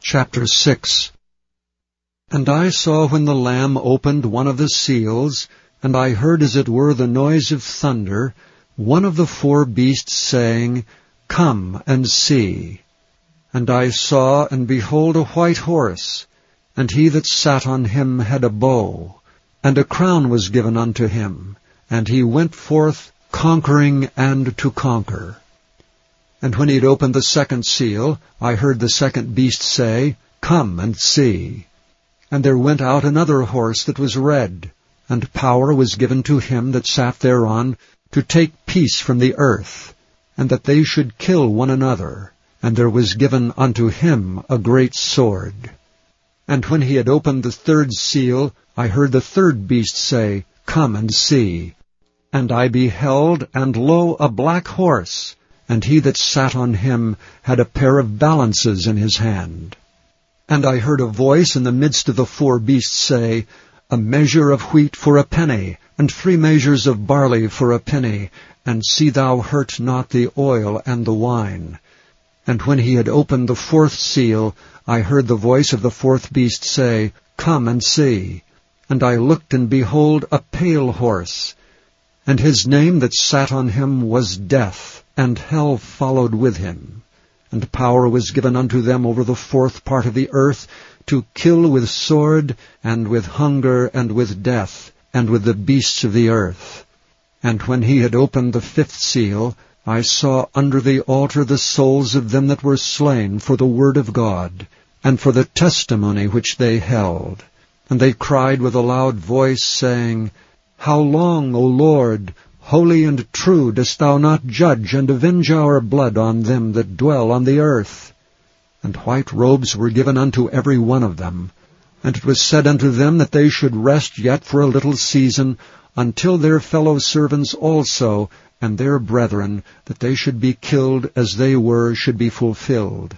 Chapter 6. And I saw when the Lamb opened one of the seals, and I heard as it were the noise of thunder, one of the four beasts saying, Come and see. And I saw, and behold, a white horse, and he that sat on him had a bow, and a crown was given unto him, and he went forth conquering and to conquer. And when he had opened the second seal, I heard the second beast say, Come and see. And there went out another horse that was red, and power was given to him that sat thereon to take peace from the earth, and that they should kill one another. And there was given unto him a great sword. And when he had opened the third seal, I heard the third beast say, Come and see. And I beheld, and lo, a black horse, and he that sat on him had a pair of balances in his hand. And I heard a voice in the midst of the four beasts say, A measure of wheat for a penny, and 3 measures of barley for a penny, and see thou hurt not the oil and the wine. And when he had opened the fourth seal, I heard the voice of the fourth beast say, Come and see. And I looked, and behold, a pale horse, and his name that sat on him was Death, and hell followed with him. And power was given unto them over the fourth part of the earth, to kill with sword, and with hunger, and with death, and with the beasts of the earth. And when he had opened the fifth seal, I saw under the altar the souls of them that were slain for the word of God, and for the testimony which they held. And they cried with a loud voice, saying, How long, O Lord, holy and true, dost thou not judge and avenge our blood on them that dwell on the earth? And white robes were given unto every one of them. And it was said unto them that they should rest yet for a little season, until their fellow servants also, and their brethren, that they should be killed as they were, should be fulfilled.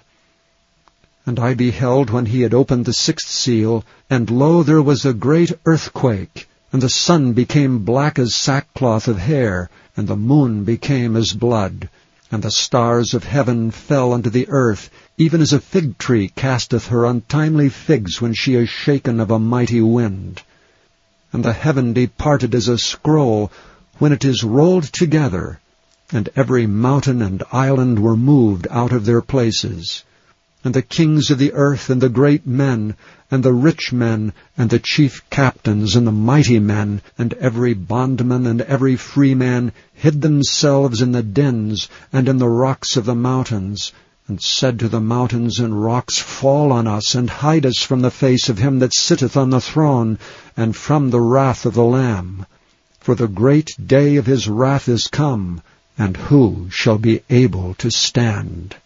And I beheld when he had opened the sixth seal, and lo, there was a great earthquake, and the sun became black as sackcloth of hair, and the moon became as blood, and the stars of heaven fell unto the earth, even as a fig tree casteth her untimely figs when she is shaken of a mighty wind. And the heaven departed as a scroll, when it is rolled together, and every mountain and island were moved out of their places. And the kings of the earth, and the great men, and the rich men, and the chief captains, and the mighty men, and every bondman and every free man, hid themselves in the dens and in the rocks of the mountains, and said to the mountains and rocks, Fall on us, and hide us from the face of him that sitteth on the throne, and from the wrath of the Lamb. For the great day of his wrath is come, and who shall be able to stand?